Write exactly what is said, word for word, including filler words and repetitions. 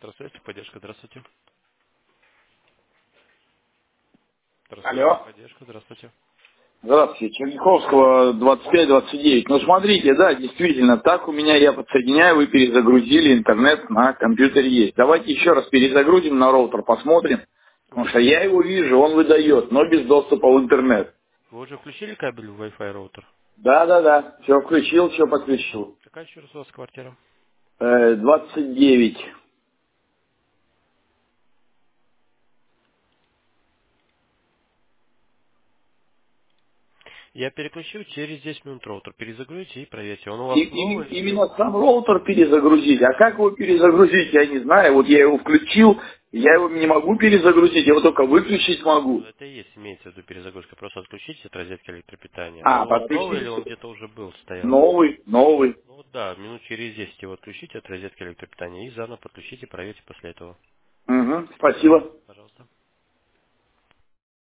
Здравствуйте, поддержка, здравствуйте. Здравствуйте, Алло. поддержка, здравствуйте. Здравствуйте. Черняховского двадцать пять двадцать девять. Ну, смотрите, да, действительно, так у меня я подсоединяю, вы перезагрузили, интернет на компьютере есть. Давайте еще раз перезагрузим на роутер, посмотрим. Вы Потому что уже, я его вижу, он выдает, но без доступа в интернет. вы уже включили кабель в Wi-Fi роутер? Да, да, да. Все включил, все подключил. Какая еще раз у вас квартира? Э, двадцать девять. Я переключил через десять минут роутер. Перезагрузите и проверьте. Он у И- вас и- новый или... именно сам роутер перезагрузить. А как его перезагрузить, я не знаю. Вот я его включил, я его не могу перезагрузить, я его только выключить Ну, могу. это и есть, имеется в виду перезагрузка. Просто отключите от розетки электропитания. Он А, у вас новый или подключить. он где-то уже был, стоял? Новый, новый. Ну вот да, минут через десять его отключите от розетки электропитания и заново подключите, проверьте после этого. Угу, спасибо.